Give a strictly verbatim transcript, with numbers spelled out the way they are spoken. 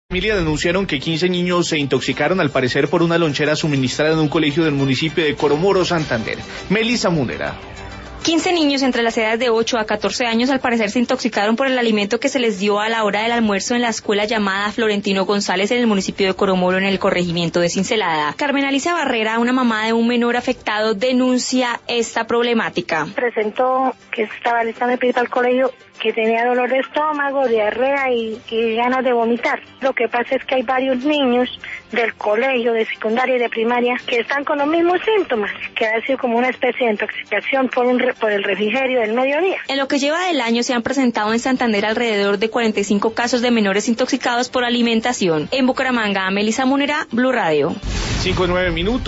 Familia denunciaron que quince niños se intoxicaron al parecer por una lonchera suministrada en un colegio del municipio de Coromoro, Santander. Melissa Munera. quince niños entre las edades de ocho a catorce años al parecer se intoxicaron por el alimento que se les dio a la hora del almuerzo en la escuela llamada Florentino González en el municipio de Coromoro, en el corregimiento de Cincelada. Carmen Alicia Barrera, una mamá de un menor afectado, denuncia esta problemática. Presentó que estaba listando el pedido al colegio, que tenía dolor de estómago, diarrea y, y ganas de vomitar. Lo que pasa es que hay varios niños del colegio, de secundaria y de primaria, que están con los mismos síntomas, que ha sido como una especie de intoxicación por, un, por el refrigerio del mediodía. En lo que lleva del año se han presentado en Santander alrededor de cuarenta y cinco casos de menores intoxicados por alimentación. En Bucaramanga, Melissa Munera, Blue Radio. cinco nueve minutos.